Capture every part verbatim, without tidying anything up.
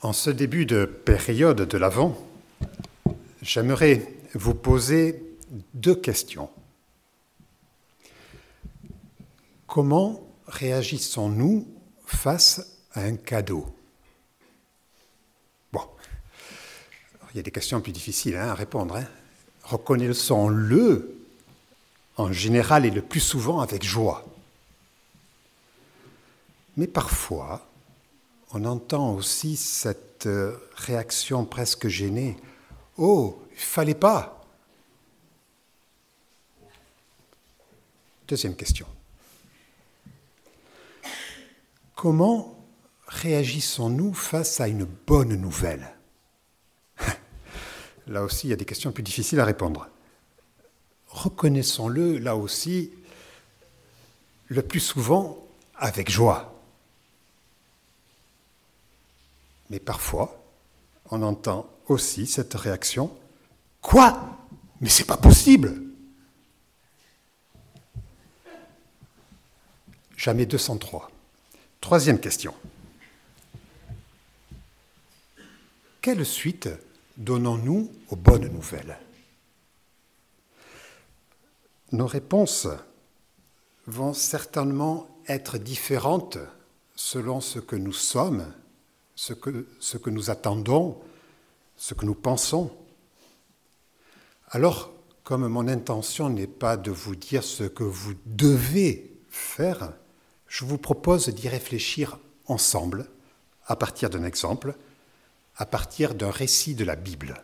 En ce début de période de l'Avent, j'aimerais vous poser deux questions. Comment réagissons-nous face à un cadeau ? Bon, il y a des questions plus difficiles hein, à répondre. Hein. Reconnaissons-le en général et le plus souvent avec joie. Mais parfois, on entend aussi cette réaction presque gênée. « Oh, il ne fallait pas !» Deuxième question. Comment réagissons-nous face à une bonne nouvelle ? Là aussi, il y a des questions plus difficiles à répondre. Reconnaissons-le, là aussi, le plus souvent avec joie. Mais parfois, on entend aussi cette réaction « Quoi ? Mais c'est pas possible !» Jamais deux cent trois. Troisième question. Quelle suite donnons-nous aux bonnes nouvelles ? Nos réponses vont certainement être différentes selon ce que nous sommes, ce que, ce que nous attendons, ce que nous pensons. Alors, comme mon intention n'est pas de vous dire ce que vous devez faire, je vous propose d'y réfléchir ensemble, à partir d'un exemple, à partir d'un récit de la Bible.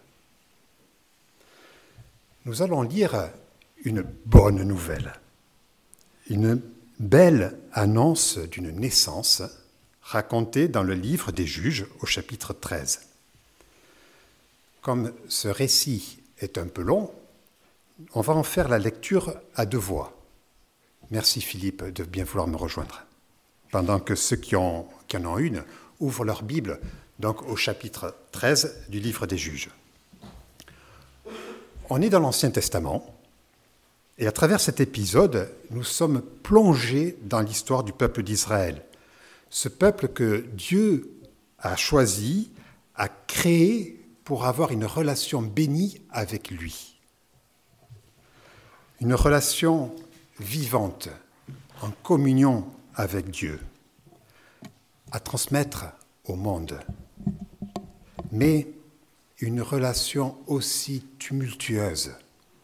Nous allons lire une bonne nouvelle, une belle annonce d'une naissance racontée dans le livre des Juges au chapitre treize. Comme ce récit est un peu long, on va en faire la lecture à deux voix. Merci Philippe de bien vouloir me rejoindre. Pendant que ceux qui, ont, qui en ont une ouvrent leur Bible donc au chapitre treize du livre des Juges. On est dans l'Ancien Testament et à travers cet épisode, nous sommes plongés dans l'histoire du peuple d'Israël. Ce peuple que Dieu a choisi, a créé pour avoir une relation bénie avec lui. Une relation vivante, en communion avec Dieu, à transmettre au monde. Mais une relation aussi tumultueuse.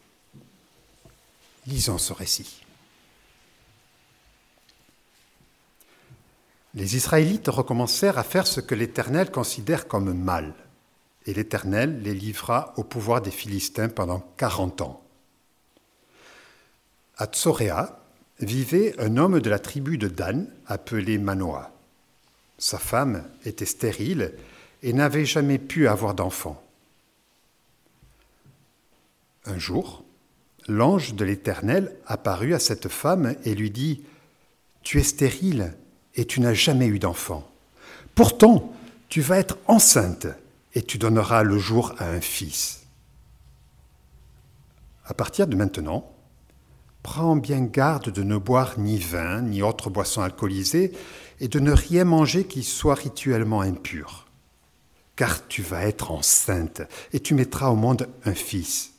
Lisons ce récit. Les Israélites recommencèrent à faire ce que l'Éternel considère comme mal, et l'Éternel les livra au pouvoir des Philistins pendant quarante ans. À Tsoréa vivait un homme de la tribu de Dan appelé Manoah. Sa femme était stérile et n'avait jamais pu avoir d'enfant. Un jour, l'ange de l'Éternel apparut à cette femme et lui dit « Tu es stérile et tu n'as jamais eu d'enfant. Pourtant, tu vas être enceinte et tu donneras le jour à un fils. À partir de maintenant, prends bien garde de ne boire ni vin, ni autre boisson alcoolisée, et de ne rien manger qui soit rituellement impur. Car tu vas être enceinte, et tu mettras au monde un fils.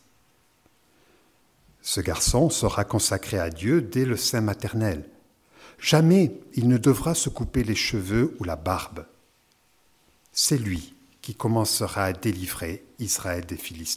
Ce garçon sera consacré à Dieu dès le sein maternel. Jamais il ne devra se couper les cheveux ou la barbe. C'est lui qui commencera à délivrer Israël des Philistins. »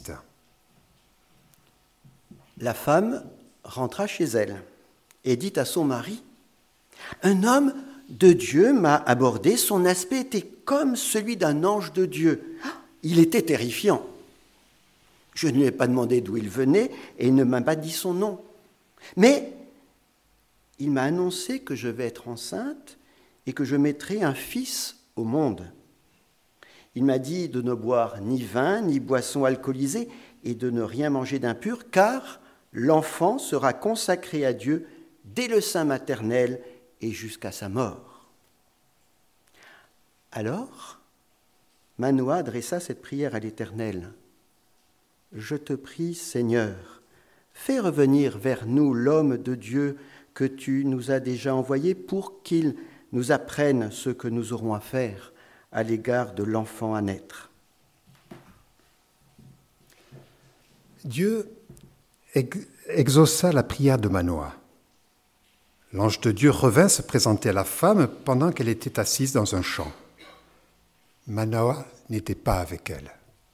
La femme rentra chez elle et dit à son mari, « Un homme de Dieu m'a abordé, son aspect était comme celui d'un ange de Dieu. Il était terrifiant. Je ne lui ai pas demandé d'où il venait et il ne m'a pas dit son nom. Mais il m'a annoncé que je vais être enceinte et que je mettrai un fils au monde. Il m'a dit de ne boire ni vin, ni boisson alcoolisée et de ne rien manger d'impur, car l'enfant sera consacré à Dieu dès le sein maternel et jusqu'à sa mort. » Alors, Manoah adressa cette prière à l'Éternel. « Je te prie, Seigneur, fais revenir vers nous l'homme de Dieu que tu nous as déjà envoyé pour qu'il nous apprenne ce que nous aurons à faire, à l'égard de l'enfant à naître. Dieu exauça la prière de Manoah. L'ange de Dieu revint se présenter à la femme pendant qu'elle était assise dans un champ. Manoah n'était pas avec elle.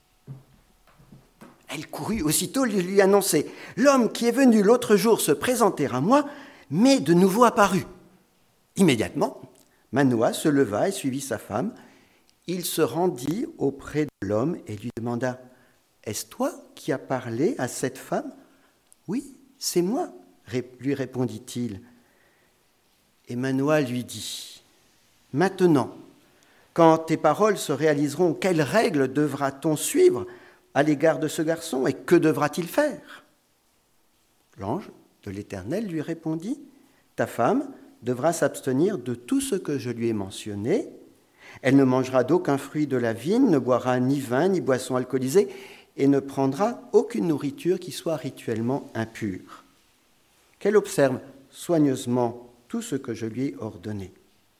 Elle courut aussitôt lui annoncer « L'homme qui est venu l'autre jour se présenter à moi m'est de nouveau apparu. » Immédiatement, Manoah se leva et suivit sa femme. Il se rendit auprès de l'homme et lui demanda « Est-ce toi qui as parlé à cette femme ?»« Oui, c'est moi, » lui répondit-il. Et Manoah lui dit « Maintenant, quand tes paroles se réaliseront, quelles règles devra-t-on suivre à l'égard de ce garçon et que devra-t-il faire ?» L'ange de l'Éternel lui répondit « Ta femme devra s'abstenir de tout ce que je lui ai mentionné. Elle ne mangera d'aucun fruit de la vigne, ne boira ni vin ni boisson alcoolisée et ne prendra aucune nourriture qui soit rituellement impure. Qu'elle observe soigneusement tout ce que je lui ai ordonné. »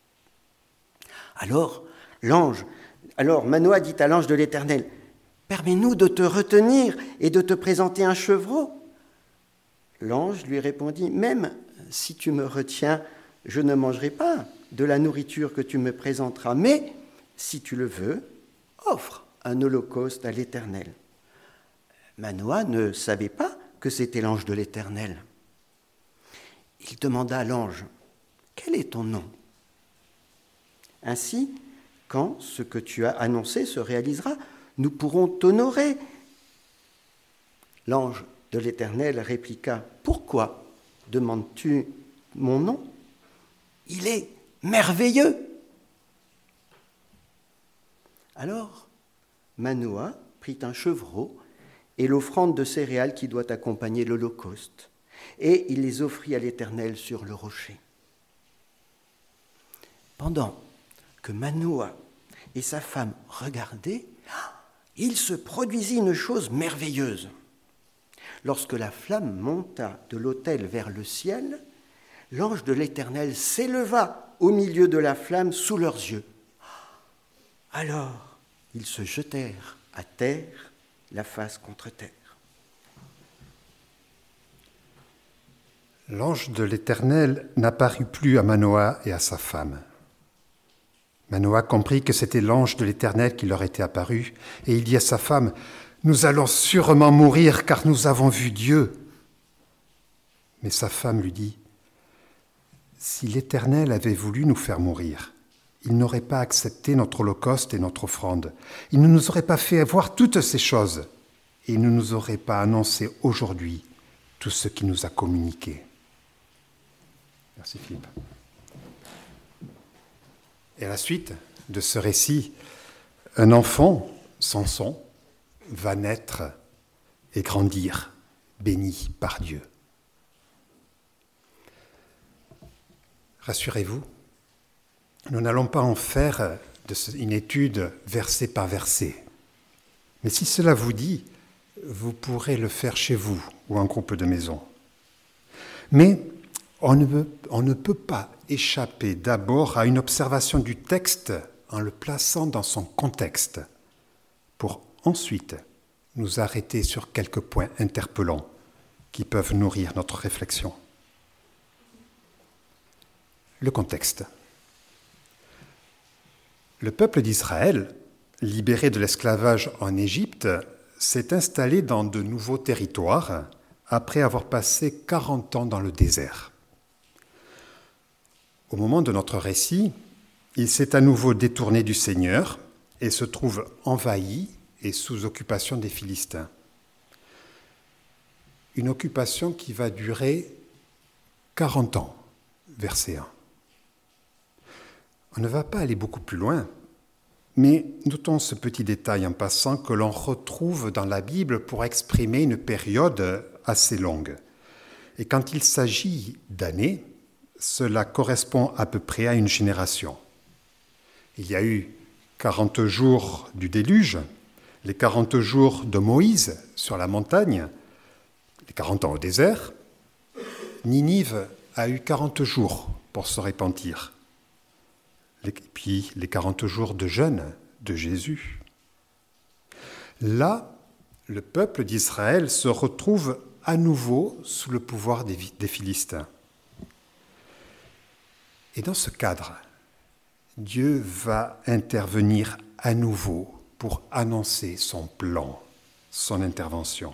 Alors, l'ange, alors Manoah dit à l'ange de l'Éternel, « Permets-nous de te retenir et de te présenter un chevreau. » L'ange lui répondit, « Même si tu me retiens, je ne mangerai pas de la nourriture que tu me présenteras, mais si tu le veux, offre un holocauste à l'Éternel. » Manoah ne savait pas que c'était l'ange de l'Éternel. Il demanda à l'ange, « Quel est ton nom ? Ainsi, quand ce que tu as annoncé se réalisera, nous pourrons t'honorer. » L'ange de l'Éternel répliqua, « Pourquoi demandes-tu mon nom ? Il est merveilleux. » Alors, Manoah prit un chevreau et l'offrande de céréales qui doit accompagner l'holocauste, et il les offrit à l'Éternel sur le rocher. Pendant que Manoah et sa femme regardaient, il se produisit une chose merveilleuse. Lorsque la flamme monta de l'autel vers le ciel, l'ange de l'Éternel s'éleva au milieu de la flamme sous leurs yeux. Alors, ils se jetèrent à terre, la face contre terre. L'ange de l'Éternel n'apparut plus à Manoah et à sa femme. Manoah comprit que c'était l'ange de l'Éternel qui leur était apparu, et il dit à sa femme, « Nous allons sûrement mourir, car nous avons vu Dieu. » Mais sa femme lui dit, « Si l'Éternel avait voulu nous faire mourir, il n'aurait pas accepté notre holocauste et notre offrande. Il ne nous aurait pas fait voir toutes ces choses, et il ne nous aurait pas annoncé aujourd'hui tout ce qu'il nous a communiqué. » Merci Philippe. Et à la suite de ce récit, un enfant, Samson, va naître et grandir, béni par Dieu. Rassurez-vous, nous n'allons pas en faire une étude verset par verset. Mais si cela vous dit, vous pourrez le faire chez vous ou en groupe de maison. Mais on ne peut, on ne peut pas échapper d'abord à une observation du texte en le plaçant dans son contexte, pour ensuite nous arrêter sur quelques points interpellants qui peuvent nourrir notre réflexion. Le contexte. Le peuple d'Israël, libéré de l'esclavage en Égypte, s'est installé dans de nouveaux territoires après avoir passé quarante ans dans le désert. Au moment de notre récit, il s'est à nouveau détourné du Seigneur et se trouve envahi et sous occupation des Philistins. Une occupation qui va durer quarante ans, verset un. On ne va pas aller beaucoup plus loin, mais notons ce petit détail en passant que l'on retrouve dans la Bible pour exprimer une période assez longue. Et quand il s'agit d'années, cela correspond à peu près à une génération. Il y a eu quarante jours du déluge, les quarante jours de Moïse sur la montagne, les quarante ans au désert. Ninive a eu quarante jours pour se repentir. et puis les quarante jours de jeûne de Jésus. Là, le peuple d'Israël se retrouve à nouveau sous le pouvoir des, des Philistins. Et dans ce cadre, Dieu va intervenir à nouveau pour annoncer son plan, son intervention.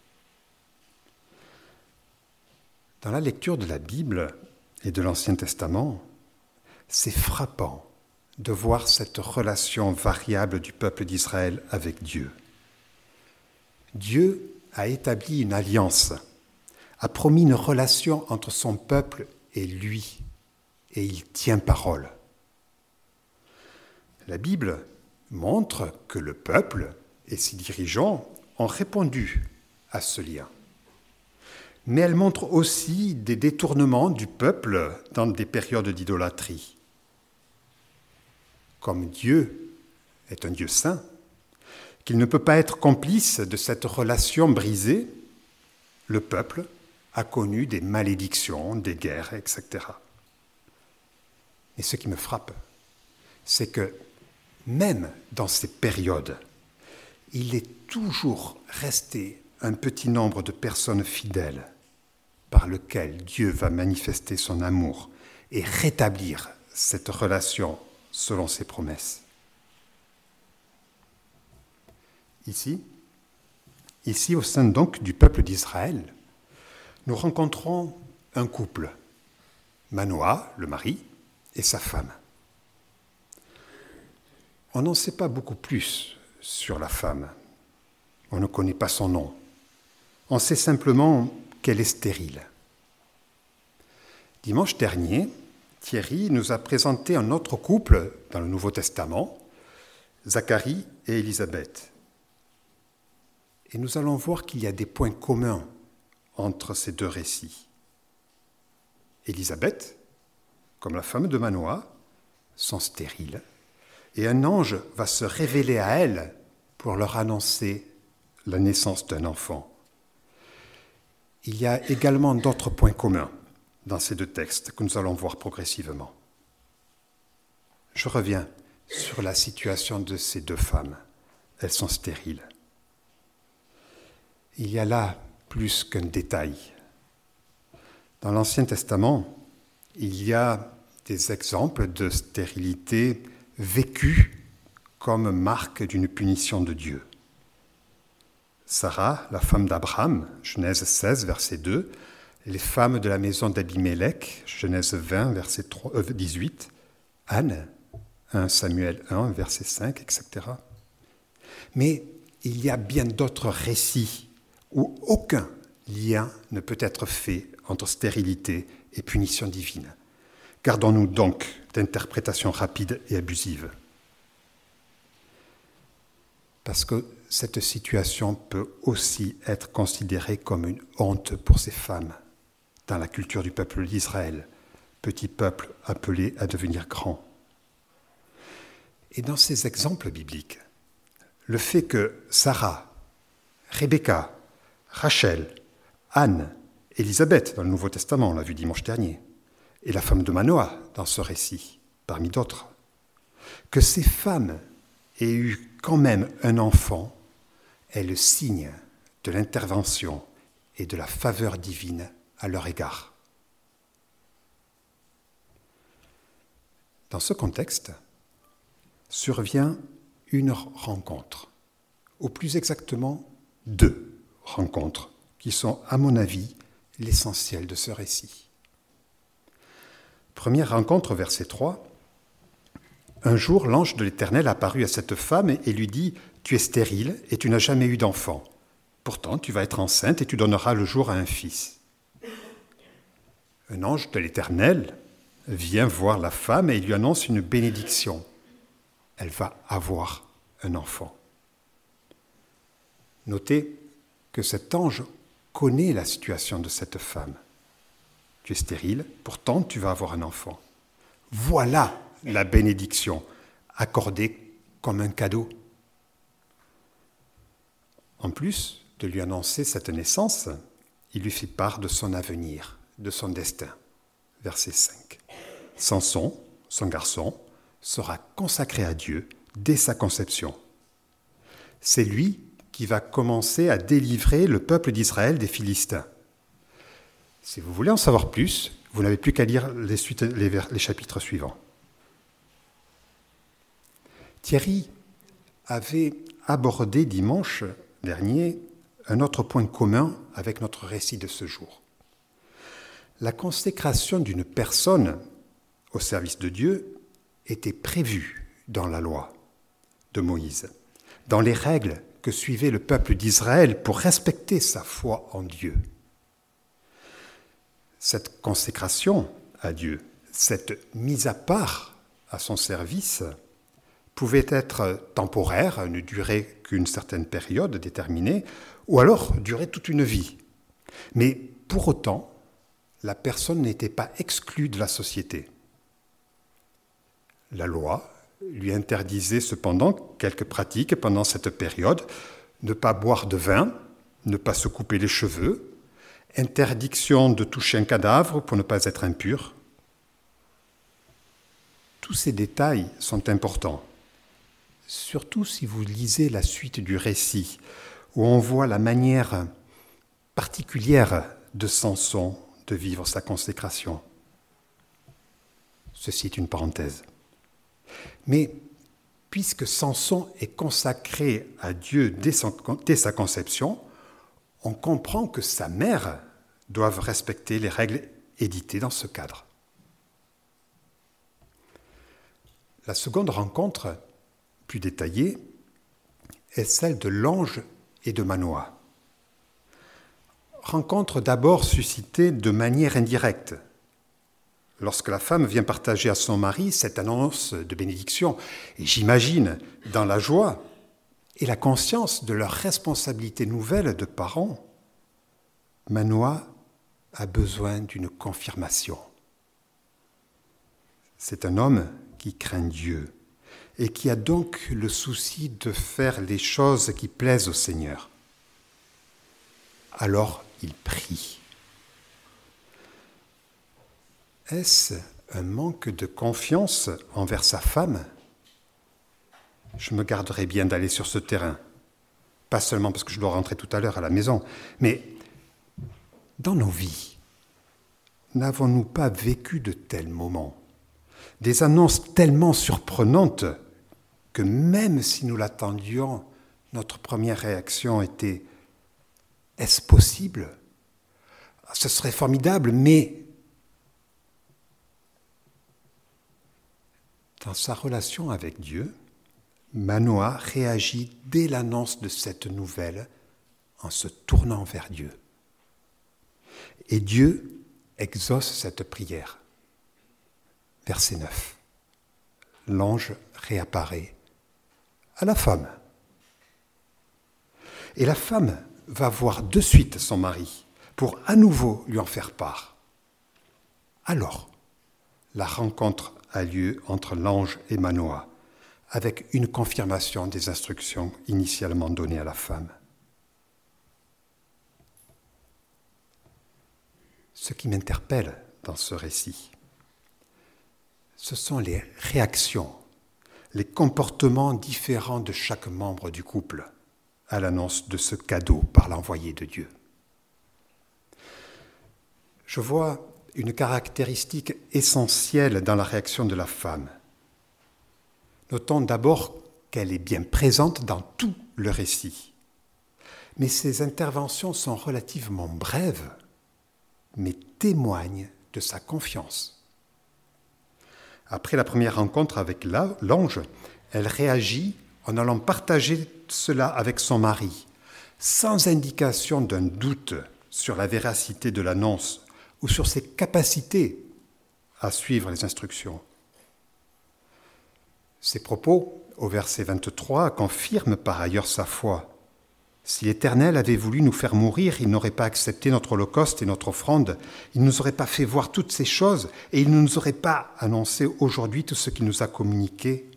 Dans la lecture de la Bible et de l'Ancien Testament, c'est frappant de voir cette relation variable du peuple d'Israël avec Dieu. Dieu a établi une alliance, a promis une relation entre son peuple et lui, et il tient parole. La Bible montre que le peuple et ses dirigeants ont répondu à ce lien. Mais elle montre aussi des détournements du peuple dans des périodes d'idolâtrie. Comme Dieu est un Dieu saint, qu'il ne peut pas être complice de cette relation brisée, le peuple a connu des malédictions, des guerres, et cetera. Et ce qui me frappe, c'est que même dans ces périodes, il est toujours resté un petit nombre de personnes fidèles par lesquelles Dieu va manifester son amour et rétablir cette relation selon ses promesses. Ici, ici au sein donc du peuple d'Israël, nous rencontrons un couple, Manoah, le mari, et sa femme. On n'en sait pas beaucoup plus sur la femme. On ne connaît pas son nom. On sait simplement qu'elle est stérile. Dimanche dernier, Thierry nous a présenté un autre couple dans le Nouveau Testament, Zacharie et Élisabeth. Et nous allons voir qu'il y a des points communs entre ces deux récits. Élisabeth, comme la femme de Manoah, sont stériles, et un ange va se révéler à elles pour leur annoncer la naissance d'un enfant. Il y a également d'autres points communs dans ces deux textes que nous allons voir progressivement. Je reviens sur la situation de ces deux femmes. Elles sont stériles. Il y a là plus qu'un détail. Dans l'Ancien Testament, il y a des exemples de stérilité vécue comme marque d'une punition de Dieu. Sarah, la femme d'Abraham, Genèse seize, verset deux, les femmes de la maison d'Abimélec, Genèse vingt, verset dix-huit, Anne, premier Samuel un, verset cinq, et cetera. Mais il y a bien d'autres récits où aucun lien ne peut être fait entre stérilité et punition divine. Gardons-nous donc d'interprétations rapides et abusives. Parce que cette situation peut aussi être considérée comme une honte pour ces femmes dans la culture du peuple d'Israël, petit peuple appelé à devenir grand. Et dans ces exemples bibliques, le fait que Sarah, Rebecca, Rachel, Anne, Élisabeth dans le Nouveau Testament, on l'a vu dimanche dernier, et la femme de Manoah dans ce récit, parmi d'autres, que ces femmes aient eu quand même un enfant est le signe de l'intervention et de la faveur divine à leur égard. Dans ce contexte, survient une rencontre, ou plus exactement deux rencontres, qui sont, à mon avis, l'essentiel de ce récit. Première rencontre, verset trois. Un jour, l'ange de l'Éternel apparut à cette femme et lui dit « Tu es stérile et tu n'as jamais eu d'enfant. Pourtant, tu vas être enceinte et tu donneras le jour à un fils. » Un ange de l'Éternel vient voir la femme et il lui annonce une bénédiction. Elle va avoir un enfant. Notez que cet ange connaît la situation de cette femme. Tu es stérile, pourtant tu vas avoir un enfant. Voilà la bénédiction accordée comme un cadeau. En plus de lui annoncer cette naissance, il lui fit part de son avenir, de son destin. Verset cinq. Samson, son garçon, sera consacré à Dieu dès sa conception. C'est lui qui va commencer à délivrer le peuple d'Israël des Philistins. Si vous voulez en savoir plus, vous n'avez plus qu'à lire les, suites, les, les chapitres suivants. Thierry avait abordé dimanche dernier un autre point commun avec notre récit de ce jour. La consécration d'une personne au service de Dieu était prévue dans la loi de Moïse, dans les règles que suivait le peuple d'Israël pour respecter sa foi en Dieu. Cette consécration à Dieu, cette mise à part à son service, pouvait être temporaire, ne durer qu'une certaine période déterminée, ou alors durer toute une vie. Mais pour autant, la personne n'était pas exclue de la société. La loi lui interdisait cependant quelques pratiques pendant cette période, ne pas boire de vin, ne pas se couper les cheveux, interdiction de toucher un cadavre pour ne pas être impur. Tous ces détails sont importants, surtout si vous lisez la suite du récit, où on voit la manière particulière de Samson de vivre sa consécration. Ceci est une parenthèse. Mais puisque Samson est consacré à Dieu dès, son, dès sa conception, on comprend que sa mère doit respecter les règles éditées dans ce cadre. La seconde rencontre, plus détaillée, est celle de l'ange et de Manoah. Rencontre d'abord suscitée de manière indirecte. Lorsque la femme vient partager à son mari cette annonce de bénédiction, et j'imagine dans la joie et la conscience de leur responsabilité nouvelle de parents, Manoah a besoin d'une confirmation. C'est un homme qui craint Dieu et qui a donc le souci de faire les choses qui plaisent au Seigneur. Alors il prie. Est-ce un manque de confiance envers sa femme ? Je me garderai bien d'aller sur ce terrain. Pas seulement parce que je dois rentrer tout à l'heure à la maison, mais dans nos vies, n'avons-nous pas vécu de tels moments ? Des annonces tellement surprenantes que même si nous l'attendions, notre première réaction était « Est-ce possible ? Ce serait formidable, mais… » Dans sa relation avec Dieu, Manoah réagit dès l'annonce de cette nouvelle en se tournant vers Dieu. Et Dieu exauce cette prière. Verset neuf. L'ange réapparaît à la femme. Et la femme va voir de suite son mari pour à nouveau lui en faire part. Alors, la rencontre a lieu entre l'ange et Manoah, avec une confirmation des instructions initialement données à la femme. Ce qui m'interpelle dans ce récit, ce sont les réactions, les comportements différents de chaque membre du couple à l'annonce de ce cadeau par l'envoyé de Dieu. Je vois une caractéristique essentielle dans la réaction de la femme. Notons d'abord qu'elle est bien présente dans tout le récit. Mais ses interventions sont relativement brèves, mais témoignent de sa confiance. Après la première rencontre avec l'ange, elle réagit en allant partager cela avec son mari, sans indication d'un doute sur la véracité de l'annonce ou sur ses capacités à suivre les instructions. Ces propos, au verset vingt-trois, confirment par ailleurs sa foi. Si l'Éternel avait voulu nous faire mourir, il n'aurait pas accepté notre holocauste et notre offrande, il ne nous aurait pas fait voir toutes ces choses et il ne nous aurait pas annoncé aujourd'hui tout ce qu'il nous a communiqué.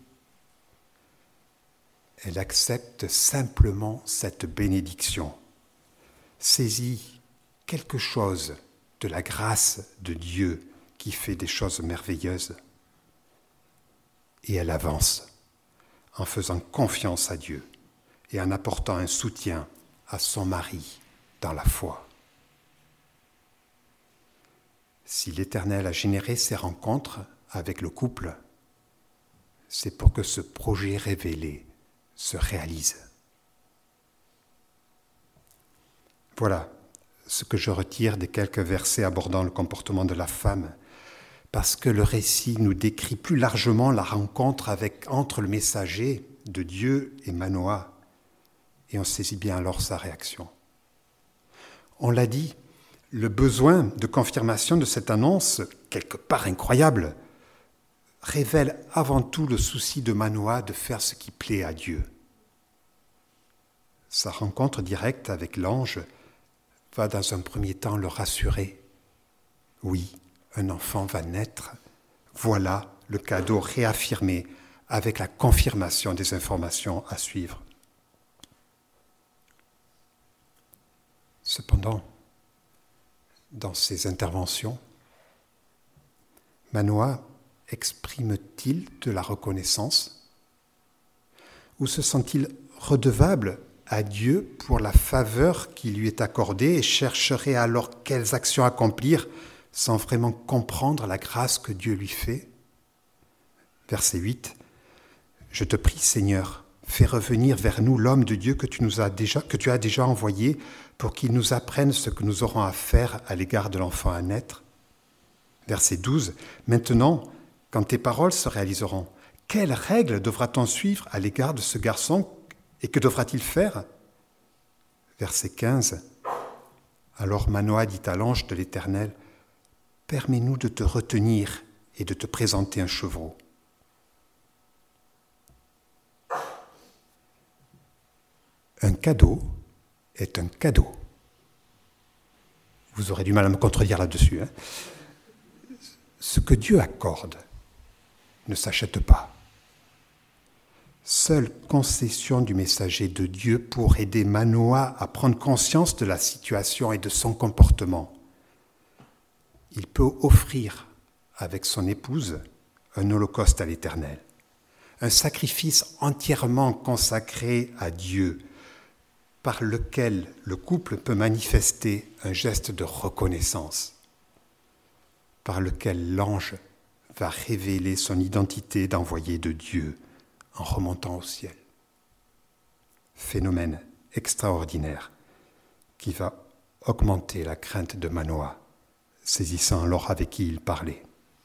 Elle accepte simplement cette bénédiction, saisit quelque chose de la grâce de Dieu qui fait des choses merveilleuses. et elle avance en faisant confiance à Dieu et en apportant un soutien à son mari dans la foi. Si l'Éternel a généré ces rencontres avec le couple, c'est pour que ce projet révélé se réalise. Voilà ce que je retire des quelques versets abordant le comportement de la femme, parce que le récit nous décrit plus largement la rencontre avec, entre le messager de Dieu et Manoah, et on saisit bien alors sa réaction. On l'a dit, le besoin de confirmation de cette annonce, quelque part incroyable, révèle avant tout le souci de Manoah de faire ce qui plaît à Dieu. Sa rencontre directe avec l'ange va dans un premier temps le rassurer. Oui, un enfant va naître. Voilà le cadeau réaffirmé avec la confirmation des informations à suivre. Cependant, dans ses interventions, Manoah exprime-t-il de la reconnaissance ou se sent-il redevable à Dieu pour la faveur qui lui est accordée et chercherait alors quelles actions accomplir sans vraiment comprendre la grâce que Dieu lui fait? Verset huit. « Je te prie, Seigneur, fais revenir vers nous l'homme de Dieu que tu, nous as déjà, que tu as déjà envoyé pour qu'il nous apprenne ce que nous aurons à faire à l'égard de l'enfant à naître. » Verset douze. « Maintenant, quand tes paroles se réaliseront, quelles règles devra-t-on suivre à l'égard de ce garçon et que devra-t-il faire ?» Verset quinze. « Alors Manoah dit à l'ange de l'Éternel, « Permets-nous de te retenir et de te présenter un chevreau. » Un cadeau est un cadeau. Vous aurez du mal à me contredire là-dessus. Hein. Ce que Dieu accorde ne s'achète pas. Seule concession du messager de Dieu pour aider Manoah à prendre conscience de la situation et de son comportement. Il peut offrir avec son épouse un holocauste à l'Éternel, un sacrifice entièrement consacré à Dieu, par lequel le couple peut manifester un geste de reconnaissance, par lequel l'ange va révéler son identité d'envoyé de Dieu en remontant au ciel. Phénomène extraordinaire qui va augmenter la crainte de Manoah, saisissant alors avec qui il parlait.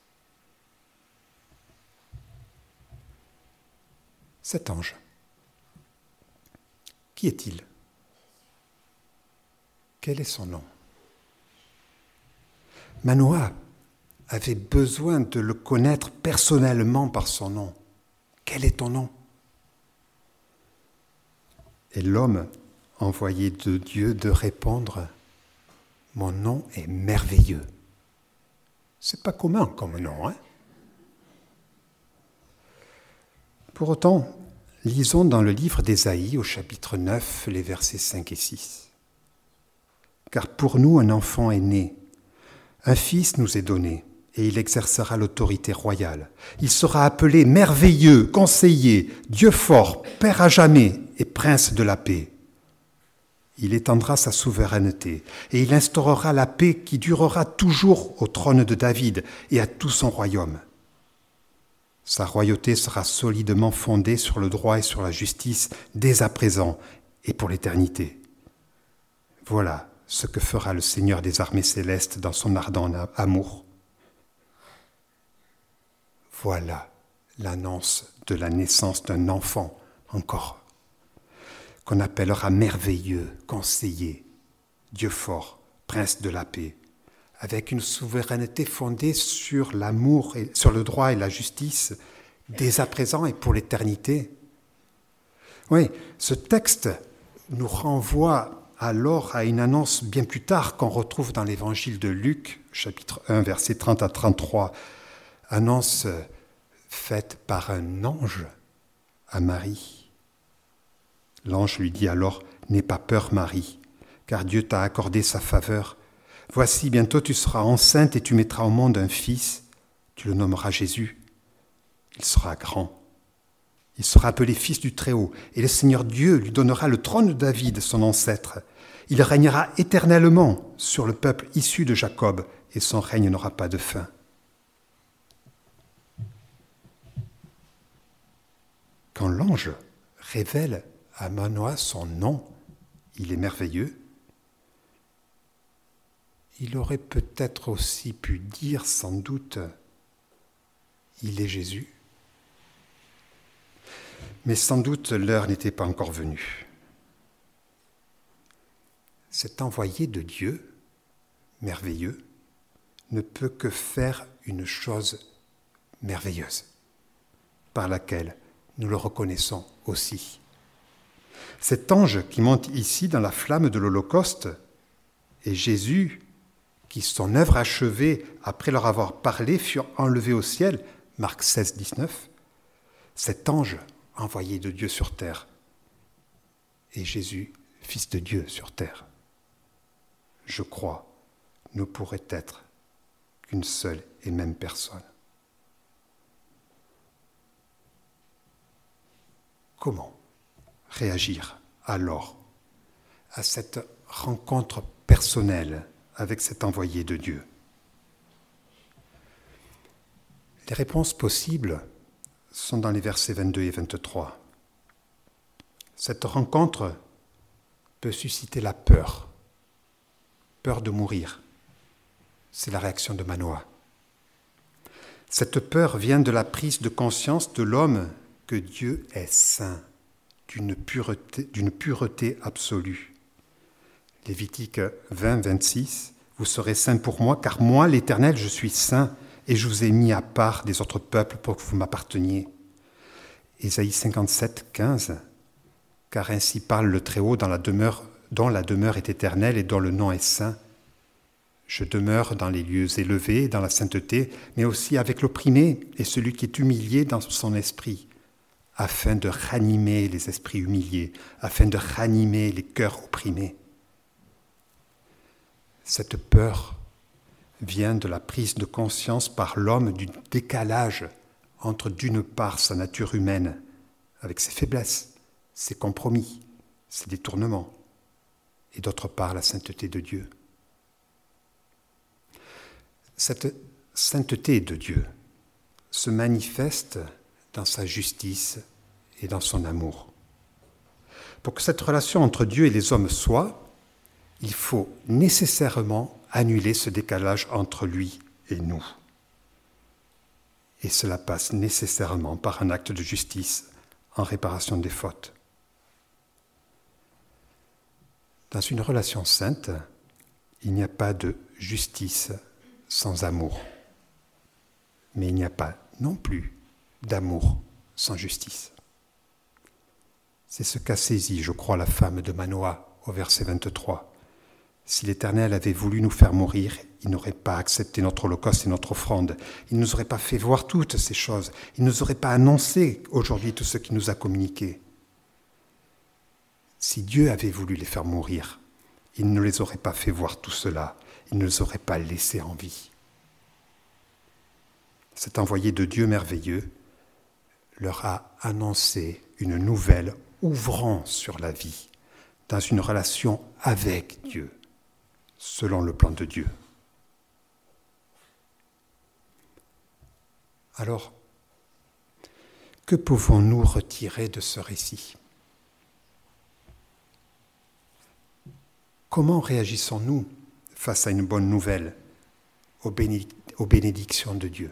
Cet ange, qui est-il ? Quel est son nom ? Manoah avait besoin de le connaître personnellement par son nom. Quel est ton nom ? Et l'homme envoyé de Dieu de répondre, « Mon nom est merveilleux. » C'est pas commun comme nom, hein ? Pour autant, lisons dans le livre d'Ésaïe au chapitre neuf, les versets cinq et six. Car pour nous un enfant est né, un fils nous est donné, et il exercera l'autorité royale. Il sera appelé merveilleux, conseiller, Dieu fort, Père à jamais et prince de la paix. Il étendra sa souveraineté, et il instaurera la paix qui durera toujours au trône de David et à tout son royaume. Sa royauté sera solidement fondée sur le droit et sur la justice dès à présent et pour l'éternité. Voilà ce que fera le Seigneur des armées célestes dans son ardent amour. Voilà l'annonce de la naissance d'un enfant encore, qu'on appellera merveilleux, conseiller, Dieu fort, prince de la paix, avec une souveraineté fondée sur l'amour, et sur le droit et la justice, dès à présent et pour l'éternité. Oui, ce texte nous renvoie alors à une annonce bien plus tard qu'on retrouve dans l'évangile de Luc, chapitre un, versets trente à trente-trois, annonce faite par un ange à Marie. L'ange lui dit alors, « N'aie pas peur, Marie, car Dieu t'a accordé sa faveur. Voici, bientôt tu seras enceinte et tu mettras au monde un fils, tu le nommeras Jésus. il sera grand. Il sera appelé fils du Très-Haut, et le Seigneur Dieu lui donnera le trône de David, son ancêtre. Il régnera éternellement sur le peuple issu de Jacob, et son règne n'aura pas de fin. Quand l'ange révèle à Manoah son nom, il est merveilleux, il aurait peut-être aussi pu dire sans doute, il est Jésus. Mais sans doute l'heure n'était pas encore venue. Cet envoyé de Dieu, merveilleux, ne peut que faire une chose merveilleuse, par laquelle nous le reconnaissons aussi. Cet ange qui monte ici dans la flamme de l'Holocauste et Jésus, qui son œuvre achevée après leur avoir parlé furent enlevés au ciel, Marc seize, dix-neuf, cet ange envoyé de Dieu sur terre et Jésus, fils de Dieu sur terre, je crois, ne pourrait être qu'une seule et même personne. Comment réagir alors à cette rencontre personnelle avec cet envoyé de Dieu? Les réponses possibles sont dans les versets vingt-deux et vingt-trois. Cette rencontre peut susciter la peur, peur de mourir. C'est la réaction de Manoah. Cette peur vient de la prise de conscience de l'homme que Dieu est saint, d'une pureté, d'une pureté absolue. Lévitique vingt, vingt-six, « Vous serez saints pour moi, car moi, l'Éternel, je suis saint, et je vous ai mis à part des autres peuples pour que vous m'apparteniez. » Ésaïe cinquante-sept, quinze, « Car ainsi parle le Très-Haut dans la demeure, dont la demeure est éternelle et dont le nom est saint. Je demeure dans les lieux élevés, dans la sainteté, mais aussi avec l'opprimé et celui qui est humilié dans son esprit, afin de ranimer les esprits humiliés, afin de ranimer les cœurs opprimés. » Cette peur vient de la prise de conscience par l'homme du décalage entre d'une part sa nature humaine, avec ses faiblesses, ses compromis, ses détournements, et d'autre part la sainteté de Dieu. Cette sainteté de Dieu se manifeste dans sa justice et dans son amour. Pour que cette relation entre Dieu et les hommes soit, il faut nécessairement annuler ce décalage entre lui et nous. Et cela passe nécessairement par un acte de justice en réparation des fautes. Dans une relation sainte, il n'y a pas de justice sans amour. Mais il n'y a pas non plus d'amour sans justice. C'est ce qu'a saisi, je crois, la femme de Manoah au verset vingt-trois. Si l'Éternel avait voulu nous faire mourir, il n'aurait pas accepté notre holocauste et notre offrande. Il ne nous aurait pas fait voir toutes ces choses. Il ne nous aurait pas annoncé aujourd'hui tout ce qu'il nous a communiqué. Si Dieu avait voulu les faire mourir, il ne les aurait pas fait voir tout cela. Il ne les aurait pas laissés en vie. Cet envoyé de Dieu merveilleux leur a annoncé une nouvelle ouvrant sur la vie, dans une relation avec Dieu, selon le plan de Dieu. Alors, que pouvons-nous retirer de ce récit ? Comment réagissons-nous face à une bonne nouvelle, aux, bénédic- aux bénédictions de Dieu ?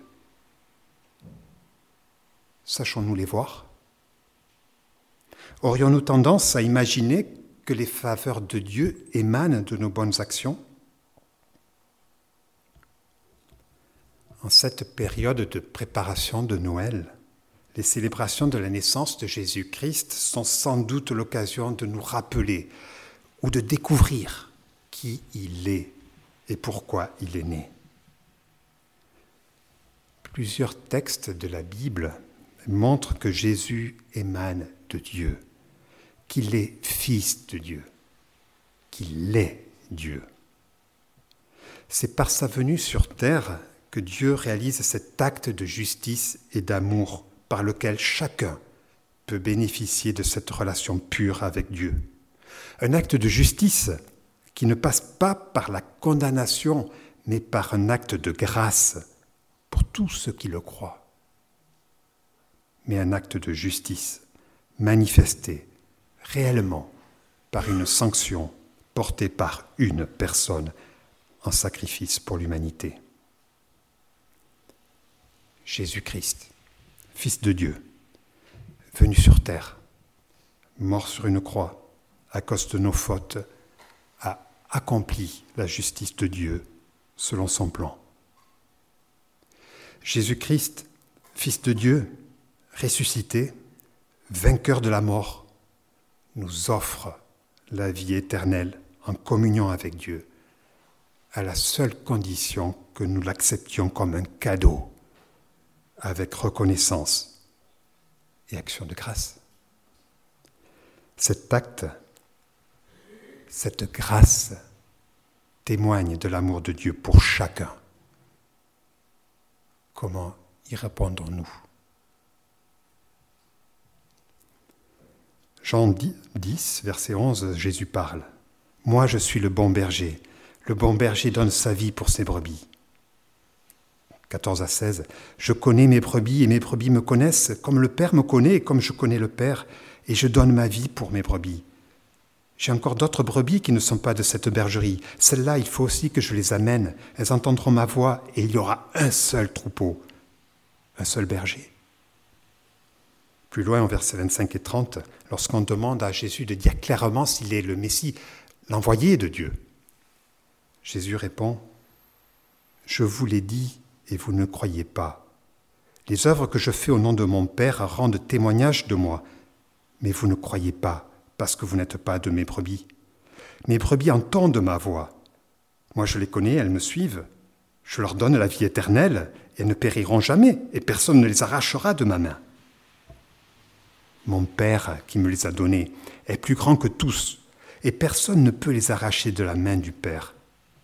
Sachons-nous les voir ? Aurions-nous tendance à imaginer que les faveurs de Dieu émanent de nos bonnes actions ? En cette période de préparation de Noël, les célébrations de la naissance de Jésus-Christ sont sans doute l'occasion de nous rappeler ou de découvrir qui il est et pourquoi il est né. Plusieurs textes de la Bible montrent que Jésus émane de Dieu, qu'il est fils de Dieu, qu'il est Dieu. C'est par sa venue sur terre que Dieu réalise cet acte de justice et d'amour par lequel chacun peut bénéficier de cette relation pure avec Dieu. Un acte de justice qui ne passe pas par la condamnation, mais par un acte de grâce pour tous ceux qui le croient. Mais un acte de justice manifesté réellement par une sanction portée par une personne en sacrifice pour l'humanité. Jésus-Christ, Fils de Dieu, venu sur terre, mort sur une croix à cause de nos fautes, a accompli la justice de Dieu selon son plan. Jésus-Christ, Fils de Dieu, ressuscité, vainqueur de la mort, nous offre la vie éternelle en communion avec Dieu, à la seule condition que nous l'acceptions comme un cadeau, avec reconnaissance et action de grâce. Cet acte, cette grâce témoigne de l'amour de Dieu pour chacun. Comment y répondons-nous ? Jean dix, verset onze, Jésus parle. « Moi, je suis le bon berger. Le bon berger donne sa vie pour ses brebis. » quatorze à seize, « Je connais mes brebis et mes brebis me connaissent, comme le Père me connaît et comme je connais le Père, et je donne ma vie pour mes brebis. J'ai encore d'autres brebis qui ne sont pas de cette bergerie. Celles-là, il faut aussi que je les amène. Elles entendront ma voix et il y aura un seul troupeau, un seul berger. » Plus loin, en versets vingt-cinq et trente, lorsqu'on demande à Jésus de dire clairement s'il est le Messie, l'envoyé de Dieu, Jésus répond « Je vous l'ai dit et vous ne croyez pas. Les œuvres que je fais au nom de mon Père rendent témoignage de moi, mais vous ne croyez pas parce que vous n'êtes pas de mes brebis. Mes brebis entendent ma voix. Moi je les connais, elles me suivent. Je leur donne la vie éternelle et elles ne périront jamais et personne ne les arrachera de ma main. Mon Père qui me les a donnés est plus grand que tous et personne ne peut les arracher de la main du Père.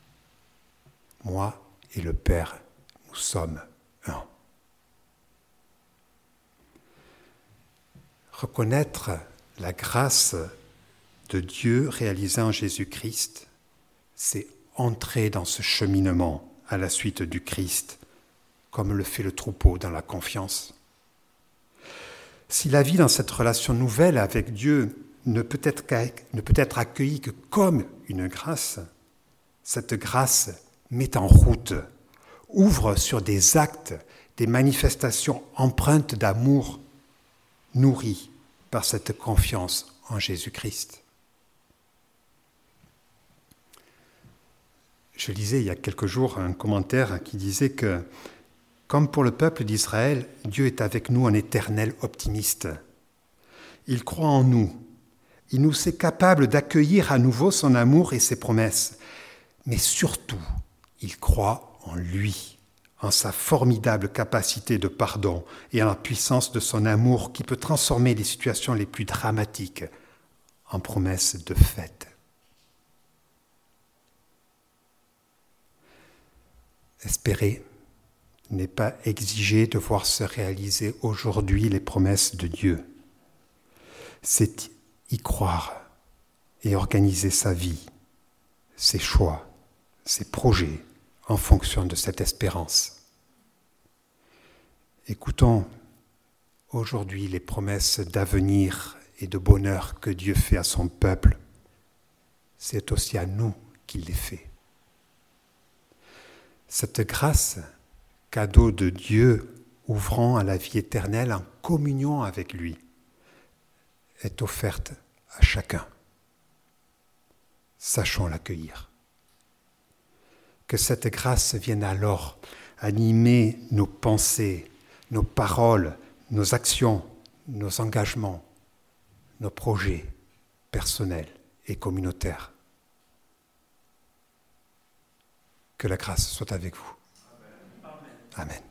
Moi et le Père, nous sommes un. » Reconnaître la grâce de Dieu réalisée en Jésus-Christ, c'est entrer dans ce cheminement à la suite du Christ, comme le fait le troupeau dans la confiance. Si la vie dans cette relation nouvelle avec Dieu ne peut être, ne peut être accueillie que comme une grâce, cette grâce met en route, ouvre sur des actes, des manifestations empreintes d'amour, nourries par cette confiance en Jésus-Christ. Je lisais il y a quelques jours un commentaire qui disait que, comme pour le peuple d'Israël, Dieu est avec nous en éternel optimiste. Il croit en nous. Il nous est capable d'accueillir à nouveau son amour et ses promesses. Mais surtout, il croit en lui, en sa formidable capacité de pardon et en la puissance de son amour qui peut transformer les situations les plus dramatiques en promesses de fête. Espérer n'est pas exiger de voir se réaliser aujourd'hui les promesses de Dieu. C'est y croire et organiser sa vie, ses choix, ses projets en fonction de cette espérance. Écoutons aujourd'hui les promesses d'avenir et de bonheur que Dieu fait à son peuple. C'est aussi à nous qu'il les fait. Cette grâce, cadeau de Dieu ouvrant à la vie éternelle en communion avec lui, est offerte à chacun. Sachons l'accueillir. Que cette grâce vienne alors animer nos pensées, nos paroles, nos actions, nos engagements, nos projets personnels et communautaires. Que la grâce soit avec vous. Amen. Amen.